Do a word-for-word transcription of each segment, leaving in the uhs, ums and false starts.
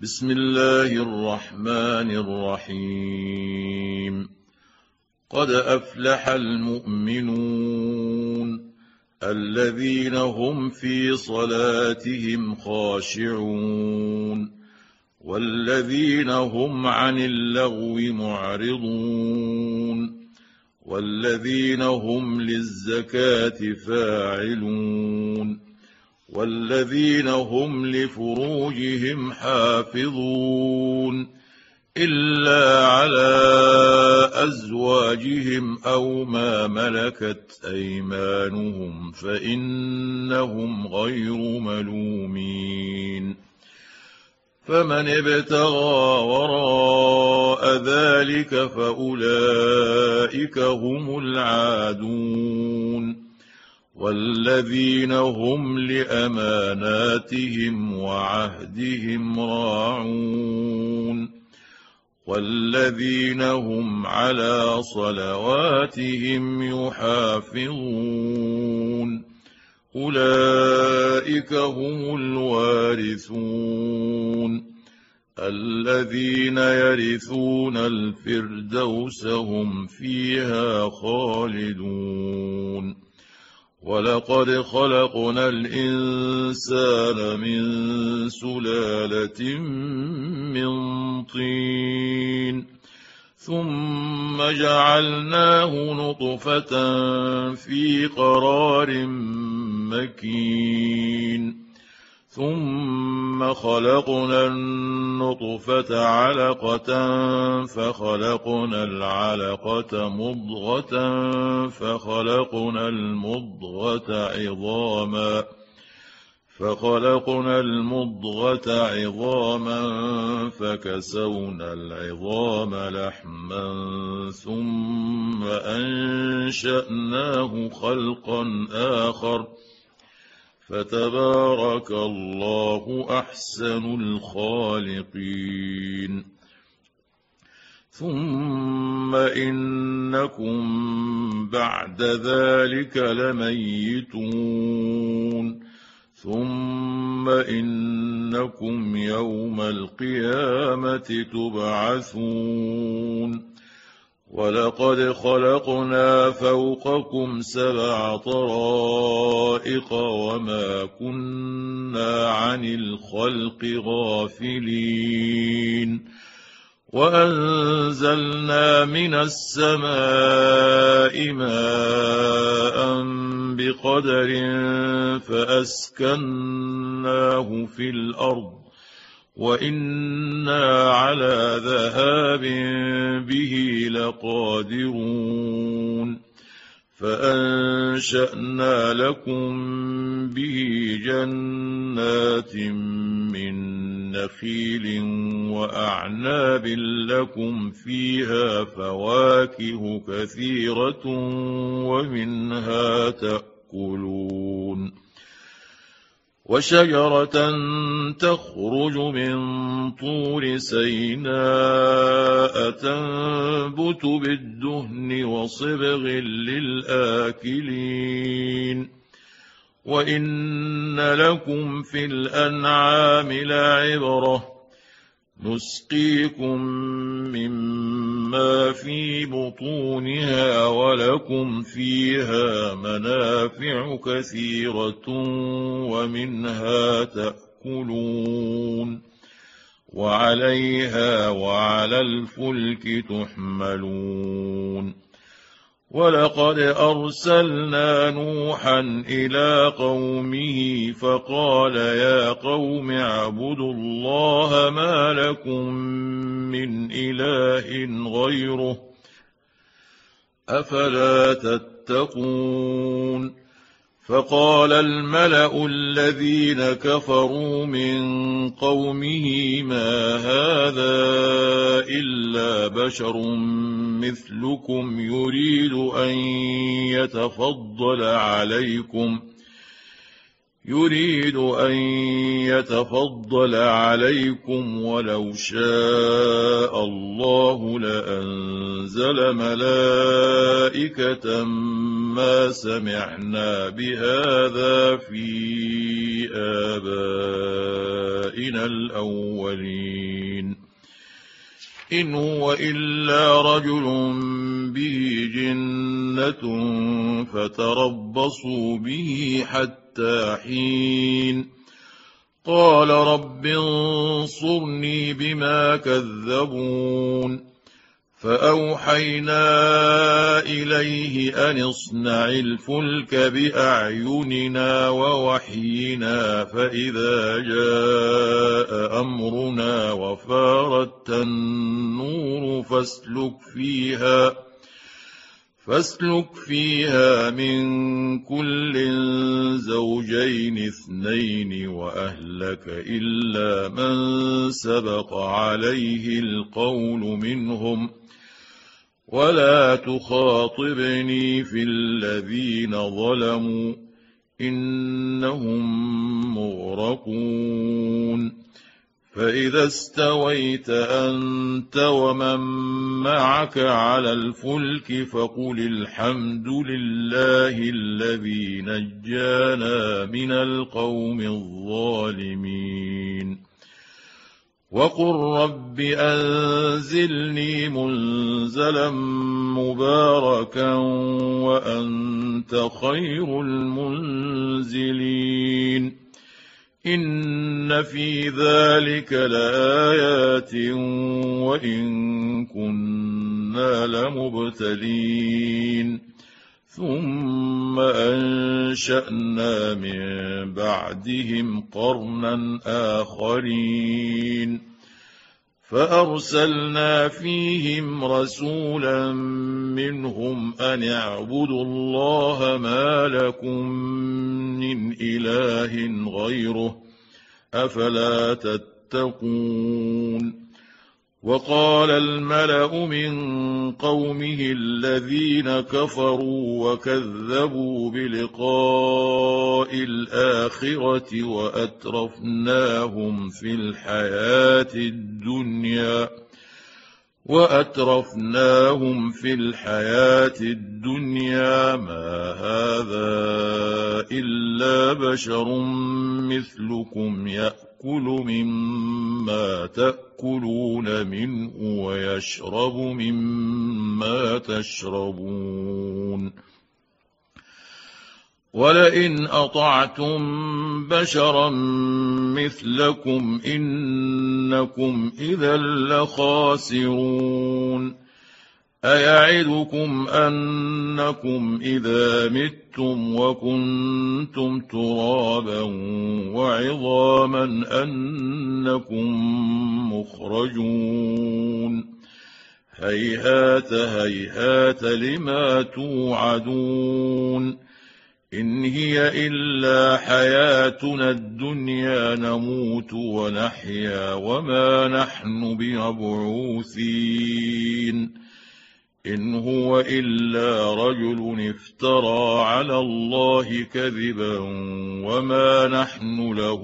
بسم الله الرحمن الرحيم. قد أفلح المؤمنون الذين هم في صلاتهم خاشعون والذين هم عن اللغو معرضون والذين هم للزكاة فاعلون والذين هم لفروجهم حافظون إلا على أزواجهم أو ما ملكت أيمانهم فإنهم غير ملومين. فمن ابتغى وراء ذلك فأولئك هم العادون والذين هم لأماناتهم وعهدهم راعون والذين هم على صلواتهم يحافظون أولئك هم الوارثون الذين يرثون الفردوس هم فيها خالدون. ولقد خلقنا الإنسان من سلالة من طين ثم جعلناه نطفة في قرار مكين ثم خلقنا النطفة علقة فخلقنا العلقة مضغة فخلقنا المضغة عظاما فخلقنا المضغة عظاما فكسونا العظام لحما ثم أنشأناه خلقا آخر فتبارك الله أحسن الخالقين. ثم إنكم بعد ذلك لميتون ثم إنكم يوم القيامة تبعثون. ولقد خلقنا فوقكم سبع طرائق وما كنا عن الخلق غافلين وأنزلنا من السماء ماء بقدر فأسكناه في الأرض وإنا على ذهاب به لقادرون فأنشأنا لكم به جنات من نخيل وأعناب لكم فيها فواكه كثيرة ومنها تأكلون وشجرة تخرج من طور سيناء تنبت بالدهن وصبغ للآكلين وإن لكم في الأنعام لعبرة نسقيكم مما في بطونها ولكم فيها منافع كثيرة ومنها تأكلون وعليها وعلى الفلك تحملون. ولقد أرسلنا نوحا إلى قومه فقال يا قوم اعبدوا الله ما لكم من إله غيره أفلا تتقون. فقال الملأ الذين كفروا من قومه ما هذا إلا بشر مثلكم يريد أن يتفضل عليكم يريد أن يتفضل عليكم ولو شاء الله لأنزل ملائكة ما سمعنا بهذا في آبائنا الأولين إن هو إلا رجل به جنة فتربصوا به حتى حين قال رب انصرني بما كذبون فأوحينا إليه أن اصنع الفلك بأعيننا ووحينا فإذا جاء أمرنا وفارت النور فاسلك فيها فاسلك فيها من كل زوجين اثنين وأهلك إلا من سبق عليه القول منهم ولا تخاطبني في الذين ظلموا إنهم مغرقون فإذا استويت أنت ومن معك على الفلك فقل الحمد لله الذي نجانا من القوم الظالمين وقل رب أنزلني منزلا مباركا وأنت خير المنزلين إن في ذلك لآيات وإن كنا لمبتلين ثم أنشأنا من بعدهم قرنا آخرين فأرسلنا فيهم رسولا منهم أن اعبدوا الله ما لكم من إله غيره أفلا تتقون وقال الملأ من قومه الذين كفروا وكذبوا بلقاء الآخرة وأترفناهم في الحياة الدنيا وأترفناهم في الحياة الدنيا ما هذا إلا بشر مثلكم يأكل مما تأكلون منه ويشرب مما تشربون ولئن أطعتم بشرا مثلكم إنكم إذا لخاسرون أيعدكم أنكم إذا متم وكنتم ترابا وعظاما أنكم مخرجون هيهات هيهات لما توعدون إن هي إلا حياتنا الدنيا نموت ونحيا وما نحن بمبعوثين إن هو إلا رجل افترى على الله كذبا وما نحن له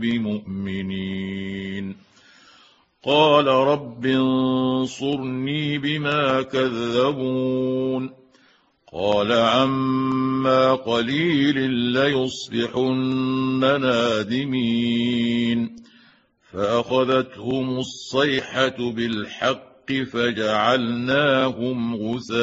بمؤمنين قال رب انصرني بما كذبون قال عما قليل ليصبحن نادمين فأخذتهم الصيحة بالحق فجعلناهم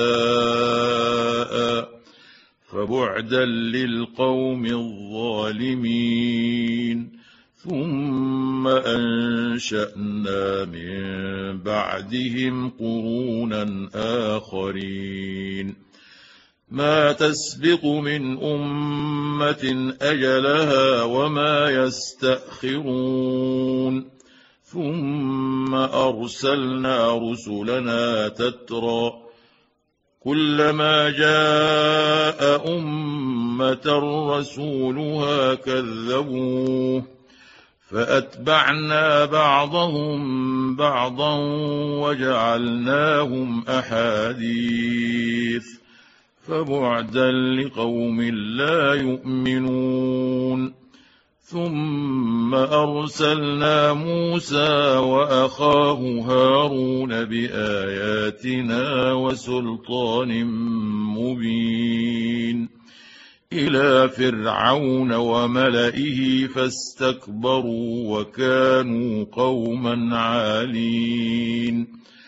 غثاء فبعدا للقوم الظالمين ثم أنشأنا من بعدهم قرونا آخرين ما تسبق من أمة أجلها وما يستأخرون ثم أرسلنا رسلنا تترى كلما جاء أمة رسولها كذبوه فأتبعنا بعضهم بعضا وجعلناهم أحاديث فبعدا لقوم لا يؤمنون ثم أرسلنا موسى وأخاه هارون بآياتنا وسلطان مبين إلى فرعون وملئه فاستكبروا وكانوا قوما عالين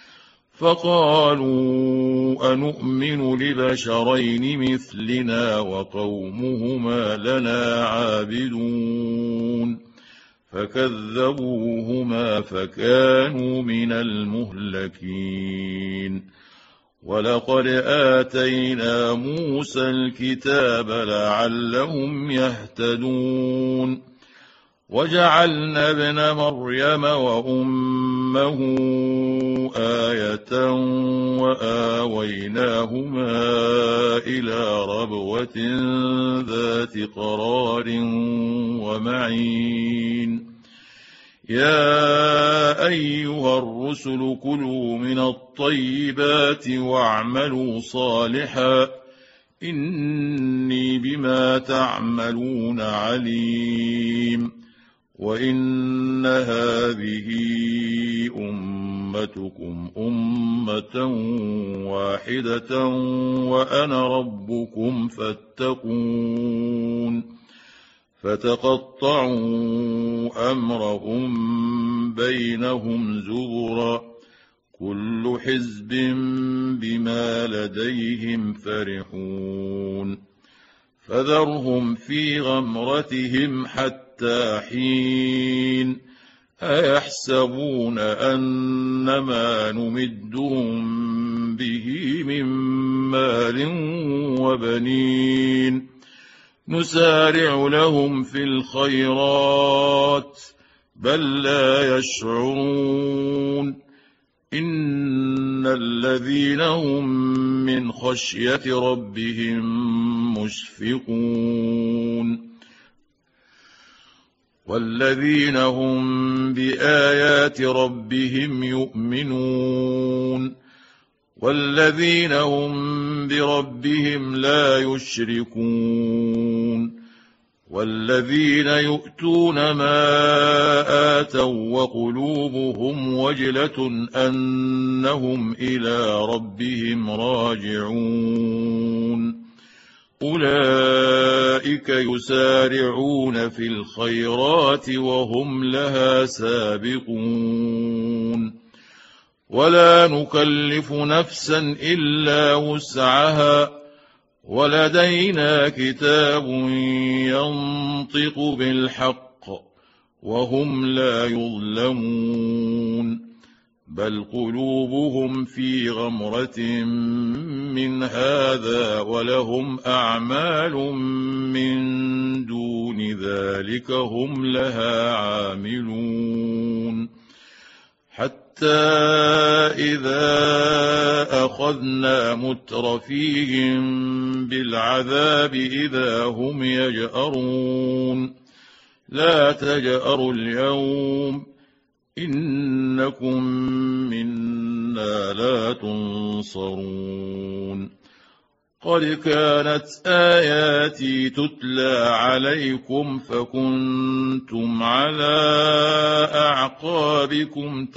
فقالوا أنؤمن لبشرين مثلنا وقومهما لنا عابدون فكذبوهما فكانوا من المهلكين ولقد آتينا موسى الكتاب لعلهم يهتدون وجعلنا ابن مريم وأمه آية وآويناهما إلى ربوة ذات قرار ومعين يا أيها الرسل كلوا من الطيبات واعملوا صالحا إني بما تعملون عليم وإن هذه أمتكم أمة واحدة وأنا ربكم فاتقون فتقطعوا أمرهم بينهم زبرا كل حزب بما لديهم فرحون فذرهم في غمرتهم حتى حين أيحسبون أنما نمدهم به من مال وبنين نسارع لهم في الخيرات بل لا يشعرون إن الذين هم من خشية ربهم مشفقون والذين هم بآيات ربهم يؤمنون والذين هم بربهم لا يشركون والذين يؤتون ما آتوا وقلوبهم وجلة أنهم إلى ربهم راجعون أولئك يسارعون في الخيرات وهم لها سابقون ولا نكلف نفسا إلا وسعها ولدينا كتاب ينطق بالحق وهم لا يظلمون بل قلوبهم في غمرة من هذا ولهم أعمال من دون ذلك هم لها عاملون حتى إذا أخذنا مترفيهم بالعذاب إذا هم يجأرون لا تجأروا اليوم إنكم منا لا تنصرون قد كانت آياتي تتلى عليكم فكنتم على أعقابكم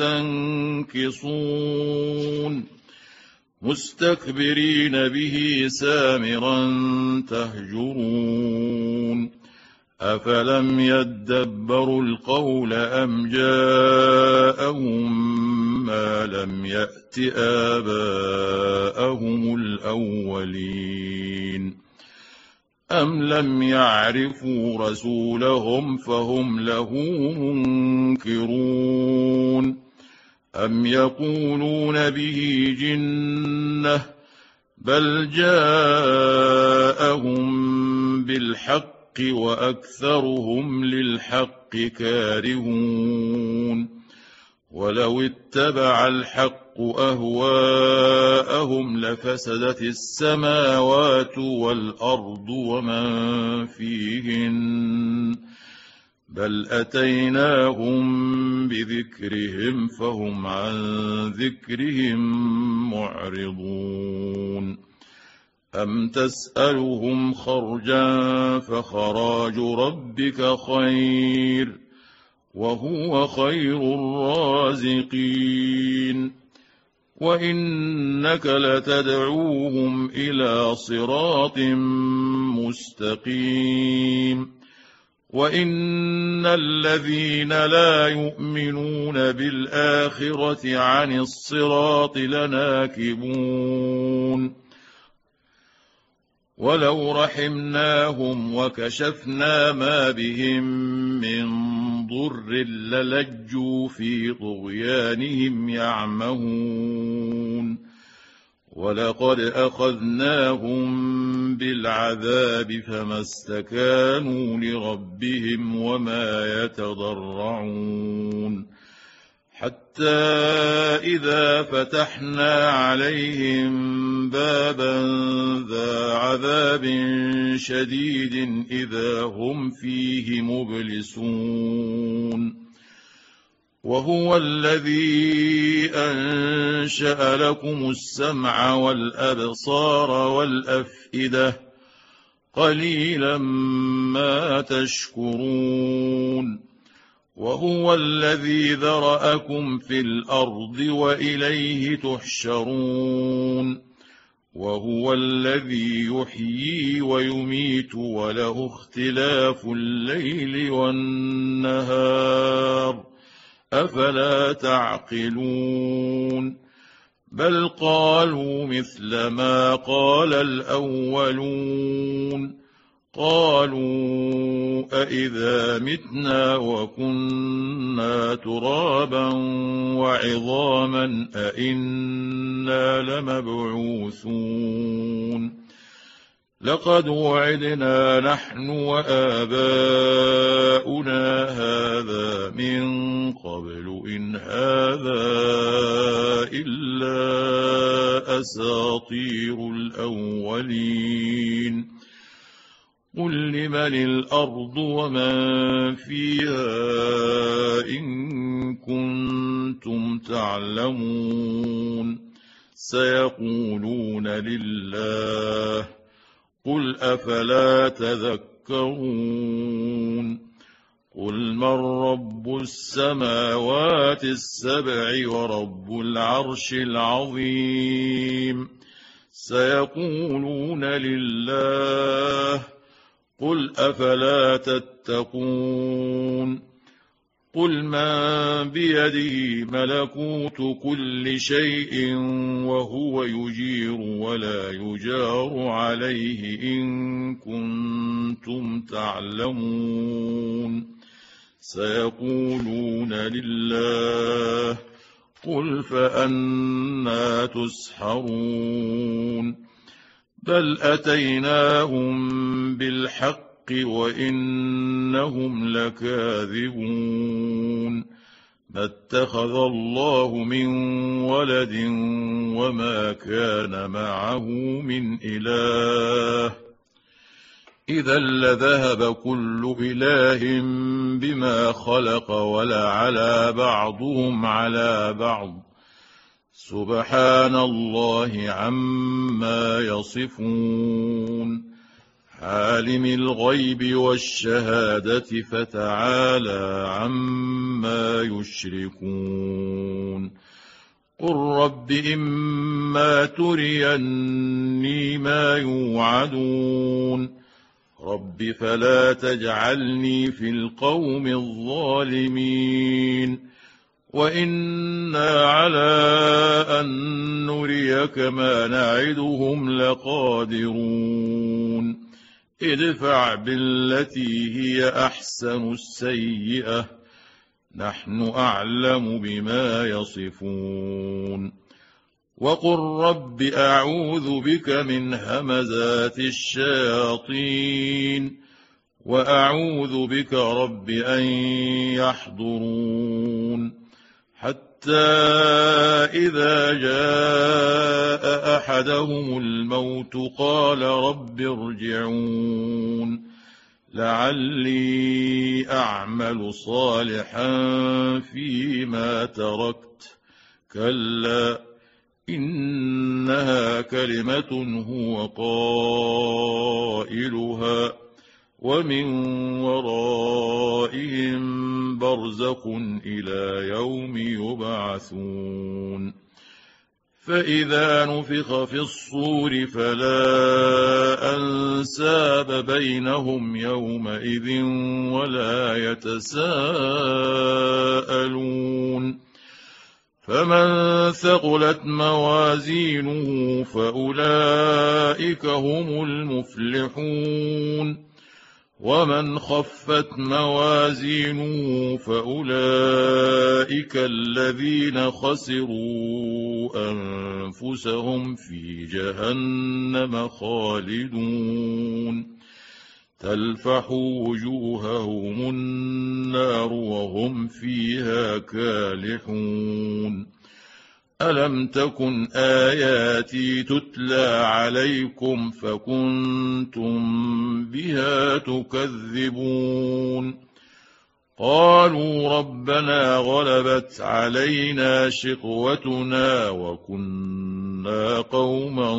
تنكصون مستكبرين به سامرا تهجرون أفلم يدبروا القول أم جاءهم ما لم يأت آباءهم الأولين أم لم يعرفوا رسولهم فهم له منكرون أم يقولون به جنة بل جاءهم بالحق وأكثرهم للحق كارهون ولو اتبع الحق أهواءهم لفسدت السماوات والأرض ومن فيهن بل أتيناهم بذكرهم فهم عن ذكرهم معرضون أم تسألهم خرجا فخراج ربك خير وهو خير الرازقين وإنك لتدعوهم إلى صراط مستقيم وإن الذين لا يؤمنون بالآخرة عن الصراط لناكبون ولو رحمناهم وكشفنا ما بهم من ضر للجوا في طغيانهم يعمهون ولقد أخذناهم بالعذاب فما استكانوا لربهم وما يتضرعون حتى إذا فتحنا عليهم بابا ذا عذاب شديد إذا هم فيه مبلسون وهو الذي أنشأ لكم السمع والأبصار والأفئدة قليلا ما تشكرون وهو الذي ذرأكم في الأرض وإليه تحشرون وهو الذي يحيي ويميت وله اختلاف الليل والنهار أفلا تعقلون بل قالوا مثل ما قال الأولون قالوا أإذا متنا وكنا ترابا وعظاما أإنا لمبعوثون لقد وعدنا نحن وآباؤنا هذا من قبل إن هذا إلا أساطير الأولين قل لمن الأرض ومن فيها إن كنتم تعلمون سيقولون لله قل أفلا تذكرون قل من رب السماوات السبع ورب العرش العظيم سيقولون لله قل أفلا تتقون قل من بيده ملكوت كل شيء وهو يجير ولا يجار عليه إن كنتم تعلمون سيقولون لله قل فأنى تسحرون بل أتيناهم بالحق وإنهم لكاذبون ما اتخذ الله من ولد وما كان معه من إله إذا لذهب كل إله بما خلق ولعلى بعضهم على بعض سبحان الله عما يصفون عالم الغيب والشهادة فتعالى عما يشركون قل رب إما تريني ما يوعدون رب فلا تجعلني في القوم الظالمين وإنا على أن نريك ما نعدهم لقادرون ادفع بالتي هي أحسن السيئة نحن أعلم بما يصفون وقل رب أعوذ بك من همزات الشياطين وأعوذ بك رب أن يحضرون حتى إذا جاء أحدهم الموت قال رب ارجعون لعلي أعمل صالحا فيما تركت كلا إنها كلمة هو قائلها ومن ورائهم برزخ إلى يوم يبعثون فإذا نفخ في الصور فلا أنساب بينهم يومئذ ولا يتساءلون فمن ثقلت موازينه فأولئك هم المفلحون ومن خفت موازينه فأولئك الذين خسروا أنفسهم في جهنم خالدون تلفح وجوههم النار وهم فيها كالحون ألم تكن آياتي تتلى عليكم فكنتم بها تكذبون قالوا ربنا غلبت علينا شقوتنا وكنا قوما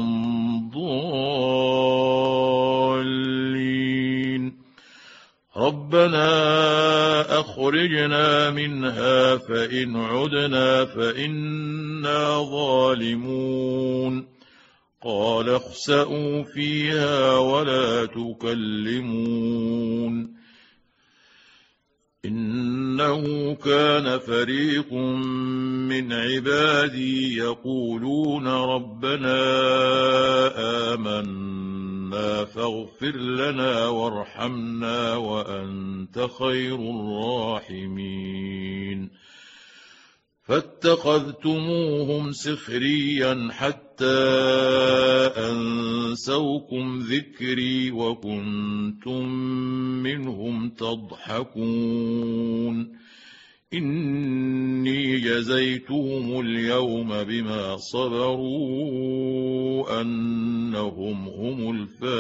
ضالين ربنا أخرجنا منها فإن عدنا فإنا ظالمون قال اخسئوا فيها ولا تكلمون إنه كان فريق من عبادي يقولون ربنا آمنا فاغفر لنا وارحمنا وأنت خير الراحمين فاتخذتموهم سخريا حتى أنسوكم ذكري وكنتم منهم تضحكون إني جزيتهم اليوم بما صبروا أنهم هم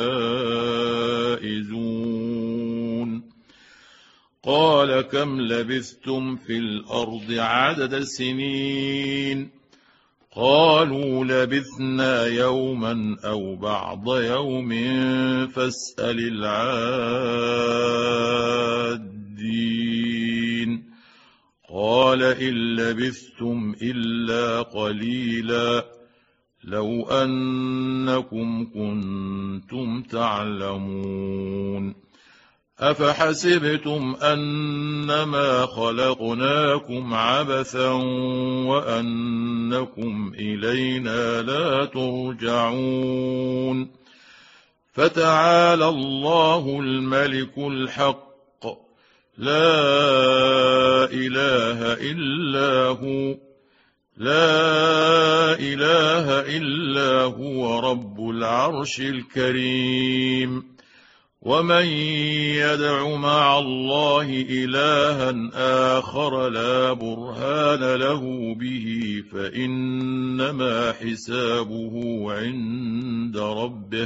الفائزون قال كم لبثتم في الأرض عدد سنين قالوا لبثنا يوما أو بعض يوم فاسأل العادين قال إن لبثتم إلا قليلا لو أنكم كنتم تعلمون أفحسبتم أنما خلقناكم عبثا وأنكم إلينا لا ترجعون فتعالى الله الملك الحق لا إله إلا هو لا إله إلا هو رب العرش الكريم ومن يدع مع الله إلها آخر لا برهان له به فإنما حسابه عند ربه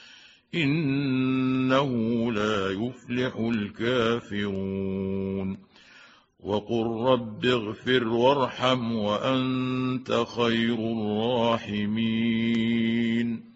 إنه لا يفلح الكافرون وقل رب اغفر وارحم وأنت خير الراحمين